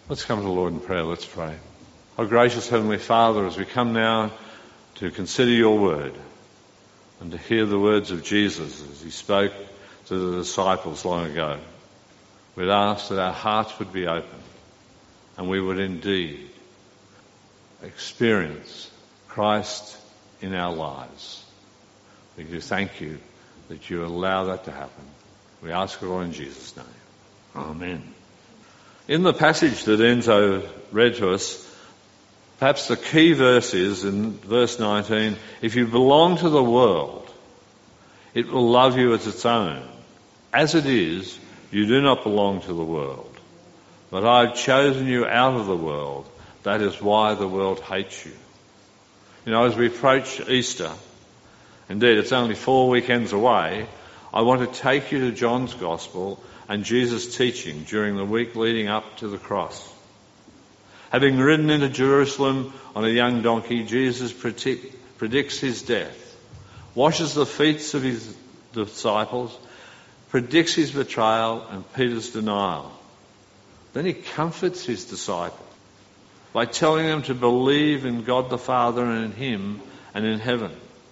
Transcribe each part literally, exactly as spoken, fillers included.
Let's come to the Lord in prayer. Let's pray. Our gracious Heavenly Father, as we come now to consider your word and to hear the words of Jesus as he spoke to the disciples long ago, we'd ask that our hearts would be open and we would indeed experience Christ in our lives. We do thank you that you allow that to happen. We ask it all in Jesus' name. Amen. In the passage that Enzo read to us, perhaps the key verse is in verse nineteen, if you belong to the world, it will love you as its own. As it is, you do not belong to the world, but I've chosen you out of the world. That is why the world hates you. You know, as we approach Easter, indeed it's only four weekends away, I want to take you to John's Gospel and Jesus' teaching during the week leading up to the cross. Having ridden into Jerusalem on a young donkey, Jesus predict, predicts his death, washes the feet of his disciples, predicts his betrayal and Peter's denial. Then he comforts his disciples by telling them to believe in God the Father and in him and in heaven,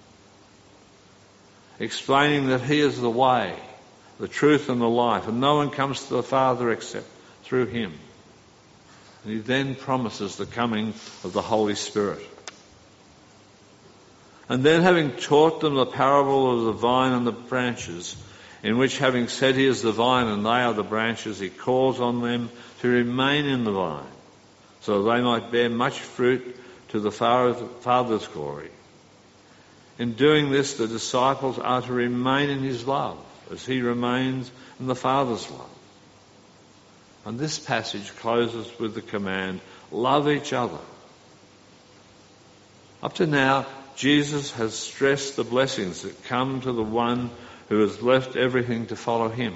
explaining that he is the way, the truth and the life, and no one comes to the Father except through him. And he then promises the coming of the Holy Spirit. And then, having taught them the parable of the vine and the branches, in which, having said he is the vine and they are the branches, he calls on them to remain in the vine, so that they might bear much fruit to the Father's glory. In doing this, the disciples are to remain in his love, as he remains in the Father's love. And this passage closes with the command, love each other. Up to now, Jesus has stressed the blessings that come to the one who has left everything to follow him.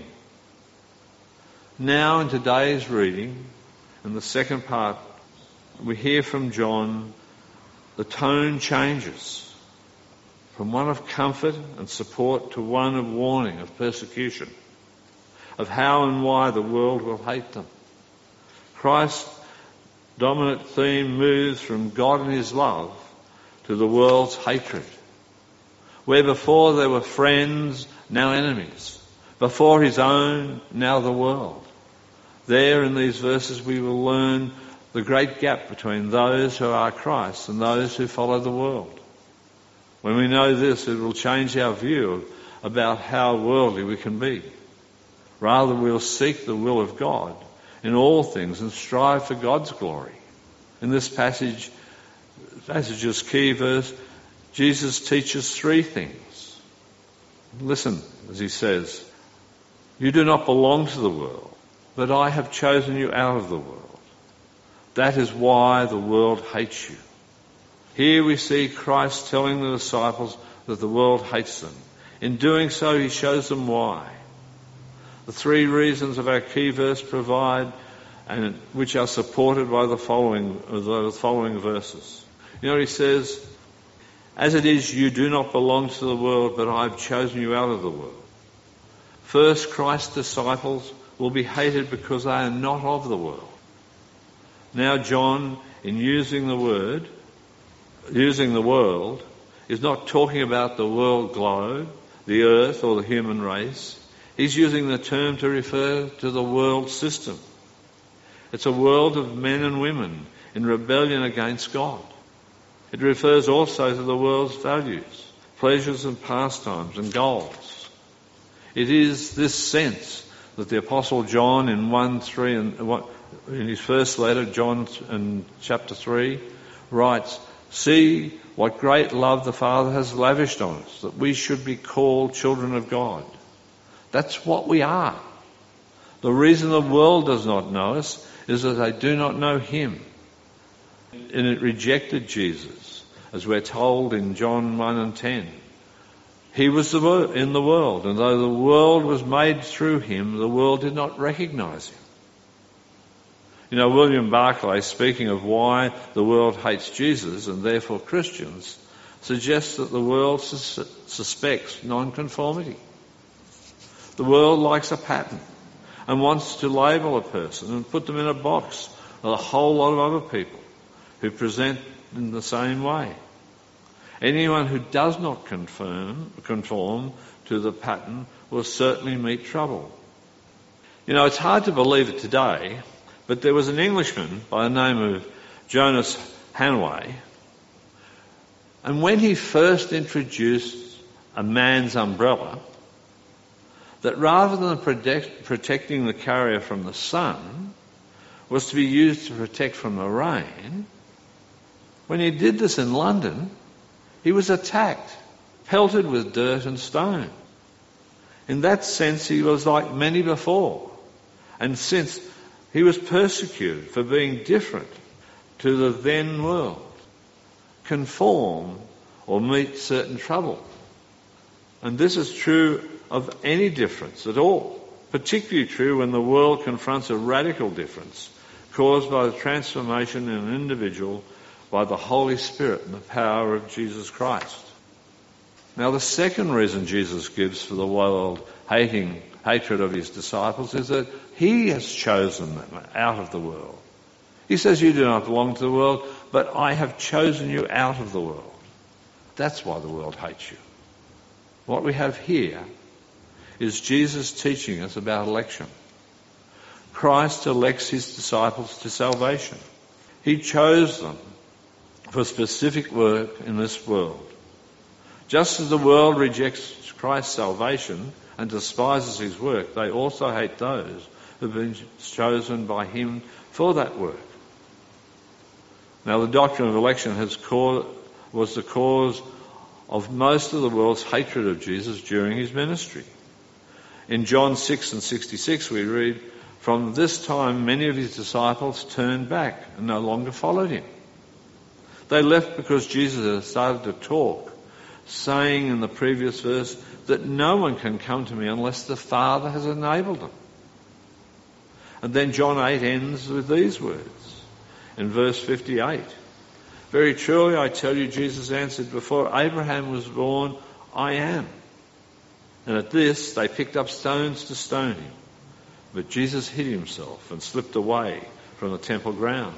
Now, in today's reading, in the second part, we hear from John, the tone changes from one of comfort and support to one of warning, of persecution, of how and why the world will hate them. Christ's dominant theme moves from God and his love to the world's hatred. Where before they were friends, now enemies. Before his own, now the world. There in these verses we will learn the great gap between those who are Christ and those who follow the world. When we know this, it will change our view about how worldly we can be. Rather, we'll seek the will of God in all things and strive for God's glory. In this passage, passage's key verse, Jesus teaches three things. Listen as he says, you do not belong to the world, but I have chosen you out of the world. That is why the world hates you. Here we see Christ telling the disciples that the world hates them. In doing so, he shows them why. The three reasons of our key verse provide, and which are supported by the following, the following verses. You know, he says, as it is, you do not belong to the world, but I have chosen you out of the world. First, Christ's disciples will be hated because they are not of the world. Now, John, in using the word, using the world, is not talking about the world globe, the earth or the human race. He's using the term to refer to the world system. It's a world of men and women in rebellion against God. It refers also to the world's values, pleasures and pastimes and goals. It is this sense that the Apostle John in one three and in his first letter, John in chapter three, writes, see what great love the Father has lavished on us, that we should be called children of God. That's what we are. The reason the world does not know us is that they do not know him. And it rejected Jesus, as we're told in John one and ten. He was the word in the world, and though the world was made through him, the world did not recognize him. You know, William Barclay, speaking of why the world hates Jesus and therefore Christians, suggests that the world sus- suspects nonconformity. The world likes a pattern and wants to label a person and put them in a box a whole lot of other people who present in the same way. Anyone who does not conform, conform to the pattern will certainly meet trouble. You know, it's hard to believe it today, but there was an Englishman by the name of Jonas Hanway, and when he first introduced a man's umbrella, that rather than protect, protecting the carrier from the sun, was to be used to protect from the rain, when he did this in London, he was attacked, pelted with dirt and stone. In that sense, he was like many before. And since he was persecuted for being different to the then world, conform or meet certain trouble. And this is true of any difference at all, particularly true when the world confronts a radical difference caused by the transformation in an individual by the Holy Spirit and the power of Jesus Christ. Now, the second reason Jesus gives for the world hating hatred of his disciples is that he has chosen them out of the world. He says, you do not belong to the world, but I have chosen you out of the world. That's why the world hates you. What we have here is Jesus teaching us about election. Christ elects his disciples to salvation. He chose them for specific work in this world. Just as the world rejects Christ's salvation and despises his work, they also hate those who have been chosen by him for that work. Now, the doctrine of election has caused, was the cause of most of the world's hatred of Jesus during his ministry. In John six and sixty-six we read, from this time many of his disciples turned back and no longer followed him. They left because Jesus had started to talk, saying in the previous verse that no one can come to me unless the Father has enabled them. And then John eight ends with these words in verse fifty-eight. Very truly I tell you, Jesus answered, before Abraham was born, I am. And at this they picked up stones to stone him. But Jesus hid himself and slipped away from the temple grounds.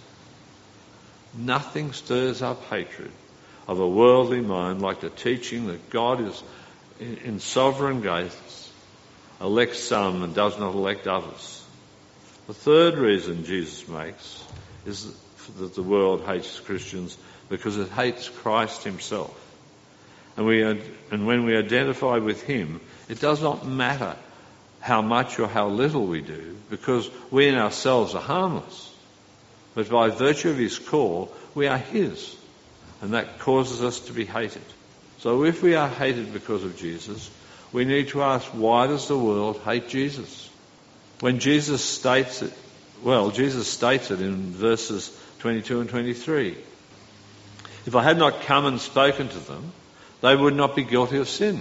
Nothing stirs up hatred of a worldly mind like the teaching that God is in sovereign grace, elects some and does not elect others. The third reason Jesus makes is that the world hates Christians because it hates Christ himself. And we and when we identify with him, it does not matter how much or how little we do, because we in ourselves are harmless. But by virtue of his call, we are his, and that causes us to be hated. So if we are hated because of Jesus, we need to ask, why does the world hate Jesus? When Jesus states it, well, Jesus states it in verses twenty-two and twenty-three. If I had not come and spoken to them, they would not be guilty of sin.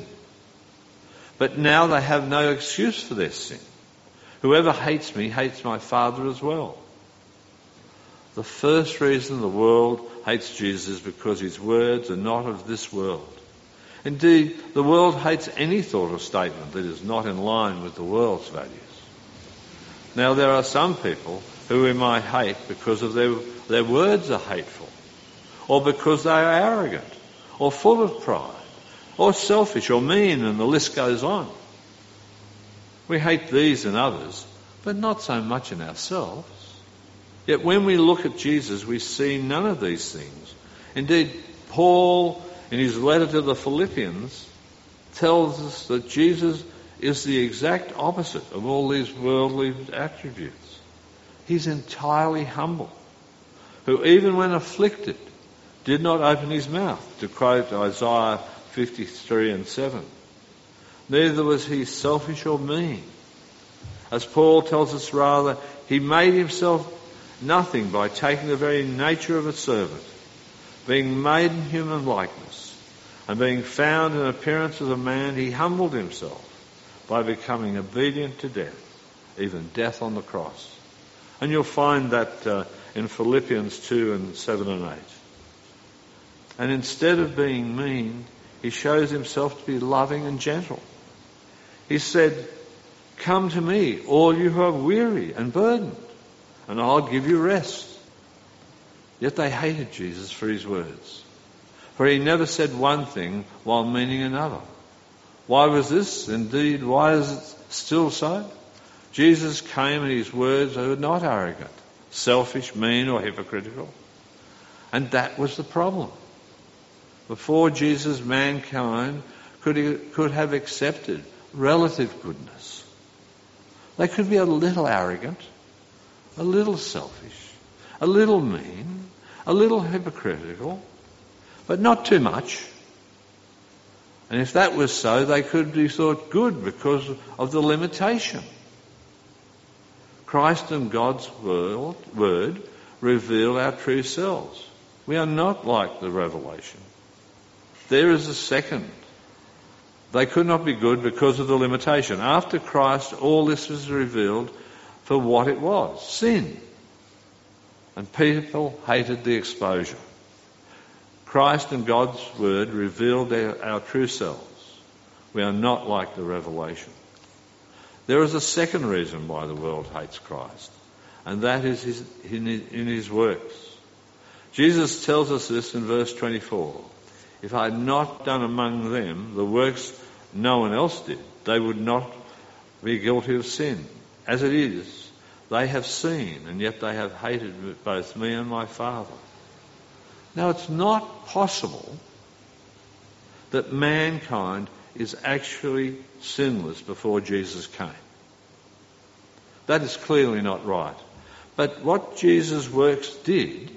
But now they have no excuse for their sin. Whoever hates me hates my Father as well. The first reason the world hates Jesus is because his words are not of this world. Indeed, the world hates any thought or statement that is not in line with the world's values. Now, there are some people who we might hate because of their, their words are hateful, or because they are arrogant, or full of pride, or selfish, or mean, and the list goes on. We hate these and others, but not so much in ourselves. Yet when we look at Jesus, we see none of these things. Indeed, Paul, in his letter to the Philippians, tells us that Jesus is the exact opposite of all these worldly attributes. He's entirely humble, who even when afflicted did not open his mouth, to quote Isaiah fifty-three and seven. Neither was he selfish or mean. As Paul tells us, rather, he made himself nothing by taking the very nature of a servant, being made in human likeness, and being found in appearance as a man, he humbled himself by becoming obedient to death, even death on the cross. And you'll find that uh, in Philippians two and seven and eight. And instead of being mean, he shows himself to be loving and gentle. He said, come to me, all you who are weary and burdened, and I'll give you rest. Yet they hated Jesus for his words. For he never said one thing while meaning another. Why was this? Indeed, why is it still so? Jesus came and his words were not arrogant, selfish, mean or hypocritical. And that was the problem. Before Jesus, mankind could, could have accepted relative goodness. They could be a little arrogant, a little selfish, a little mean, a little hypocritical, but not too much. And if that was so, they could be thought good because of the limitation. Christ and God's word, word reveal our true selves. We are not like the revelation. There is a second. They could not be good because of the limitation. After Christ, all this was revealed for what it was, sin. And people hated the exposure. Christ and God's word revealed our, our true selves. We are not like the revelation. There is a second reason why the world hates Christ, and that is his, in, in his works. Jesus tells us this in verse twenty-four. If I had not done among them the works no one else did, they would not be guilty of sin. As it is, they have seen, and yet they have hated both me and my Father. Now, it's not possible that mankind is actually sinless before Jesus came. That is clearly not right. But what Jesus' works did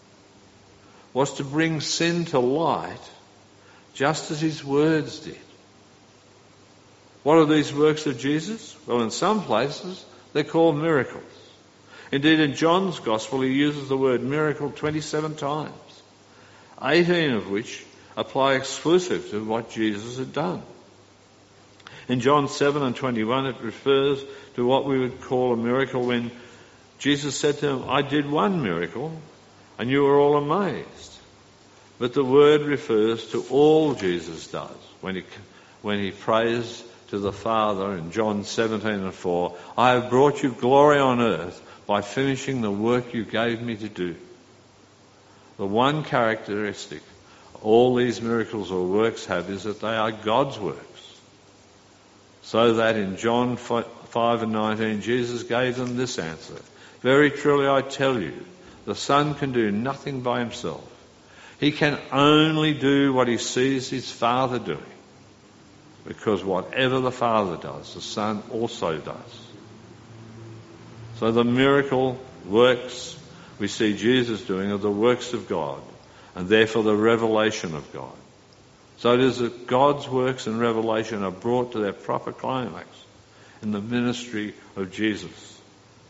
was to bring sin to light just as his words did. What are these works of Jesus? Well, in some places they're called miracles. Indeed, in John's Gospel he uses the word miracle twenty-seven times, eighteen of which apply exclusive to what Jesus had done. In John seven and twenty-one it refers to what we would call a miracle when Jesus said to them, I did one miracle and you were all amazed. But the word refers to all Jesus does when he, when he prays to the Father in John seventeen and four, I have brought you glory on earth by finishing the work you gave me to do. The one characteristic all these miracles or works have is that they are God's works. So that in John five and nineteen, Jesus gave them this answer. Very truly I tell you, the Son can do nothing by himself. He can only do what he sees his Father doing. Because whatever the Father does, the Son also does. So the miracle works we see Jesus doing are the works of God, and therefore the revelation of God. So it is that God's works and revelation are brought to their proper climax in the ministry of Jesus.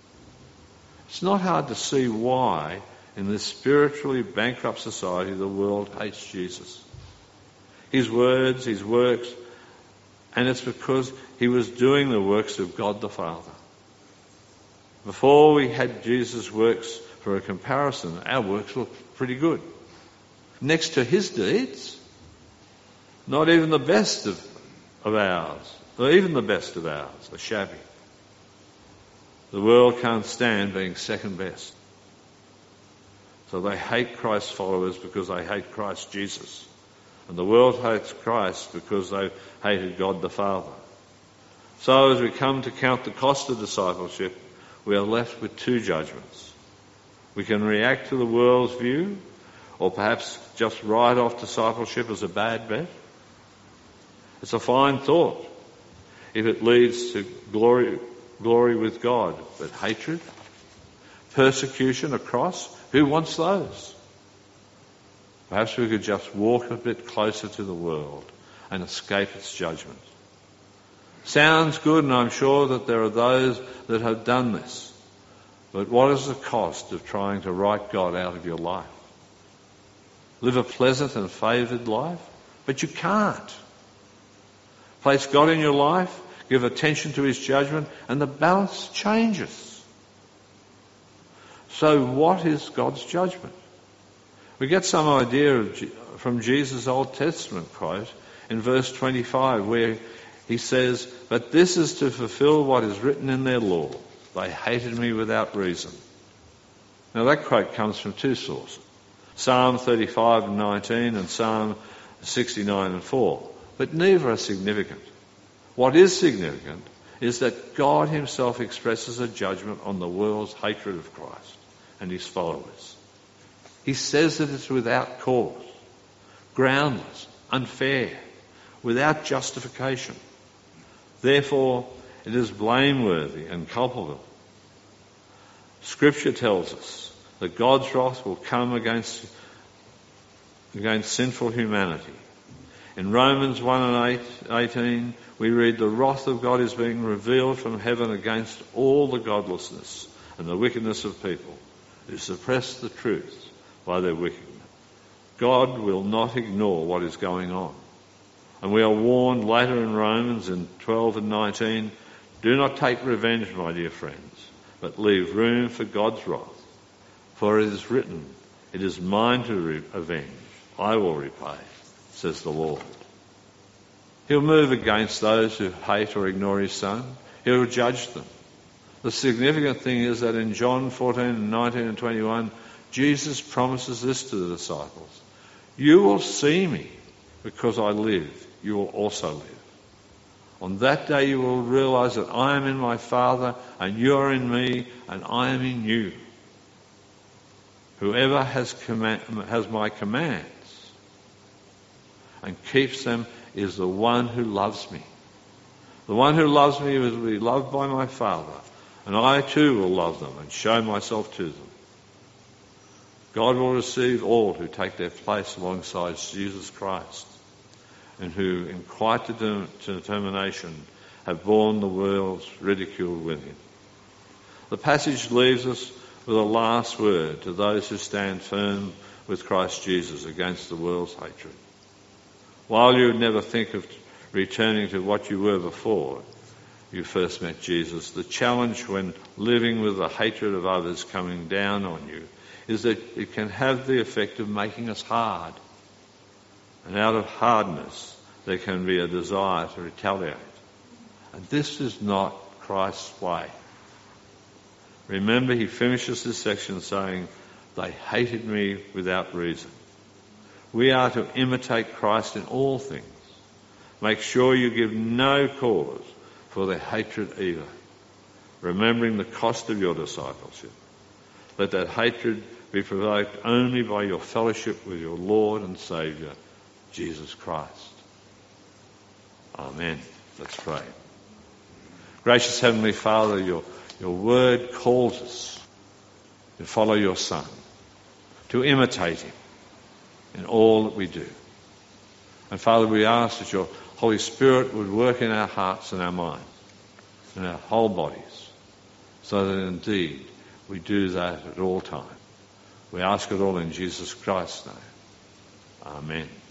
It's not hard to see why, in this spiritually bankrupt society, the world hates Jesus. His words, his works, and it's because he was doing the works of God the Father. Before we had Jesus' works for a comparison, our works looked pretty good. Next to his deeds, not even the best of, of ours, or even the best of ours, are shabby. The world can't stand being second best. So they hate Christ's followers because they hate Christ Jesus. And the world hates Christ because they hated God the Father. So as we come to count the cost of discipleship, we are left with two judgments. We can react to the world's view, or perhaps just write off discipleship as a bad bet. It's a fine thought if it leads to glory, glory with God, but hatred, persecution, a cross, who wants those? Perhaps we could just walk a bit closer to the world and escape its judgment. Sounds good, and I'm sure that there are those that have done this. But what is the cost of trying to write God out of your life? Live a pleasant and favoured life? But you can't. Place God in your life, give attention to his judgment, and the balance changes. So what is God's judgment? We get some idea of, from Jesus' Old Testament quote in verse twenty-five, where he says, but this is to fulfill what is written in their law. They hated me without reason. Now that quote comes from two sources, Psalm thirty-five and nineteen and Psalm sixty-nine and four, but neither are significant. What is significant is that God himself expresses a judgment on the world's hatred of Christ and his followers. He says that it's without cause, groundless, unfair, without justification. Therefore, it is blameworthy and culpable. Scripture tells us that God's wrath will come against, against sinful humanity. In Romans one and eighteen, we read, the wrath of God is being revealed from heaven against all the godlessness and the wickedness of people who suppress the truth by their wickedness. God will not ignore what is going on. And we are warned later in Romans in twelve and nineteen, do not take revenge, my dear friends, but leave room for God's wrath. For it is written, it is mine to re- avenge, I will repay, says the Lord. He'll move against those who hate or ignore his son. He'll judge them. The significant thing is that in John fourteen and nineteen and twenty-one, Jesus promises this to the disciples. You will see me because I live. You will also live. On that day you will realize that I am in my Father and you are in me and I am in you. Whoever has, command, has my commands and keeps them is the one who loves me. The one who loves me will be loved by my Father, and I too will love them and show myself to them. God will receive all who take their place alongside Jesus Christ and who in quiet determination have borne the world's ridicule with him. The passage leaves us with a last word to those who stand firm with Christ Jesus against the world's hatred. While you would never think of returning to what you were before you first met Jesus, the challenge when living with the hatred of others coming down on you is that it can have the effect of making us hard. And out of hardness, there can be a desire to retaliate. And this is not Christ's way. Remember, he finishes this section saying, they hated me without reason. We are to imitate Christ in all things. Make sure you give no cause for their hatred either, remembering the cost of your discipleship. Let that hatred be provoked only by your fellowship with your Lord and Saviour, Jesus Christ. Amen. Let's pray. Gracious Heavenly Father, your, your word calls us to follow your Son, to imitate him in all that we do. And Father, we ask that your Holy Spirit would work in our hearts and our minds, in our whole bodies, so that indeed we do that at all times. We ask it all in Jesus Christ's name. Amen.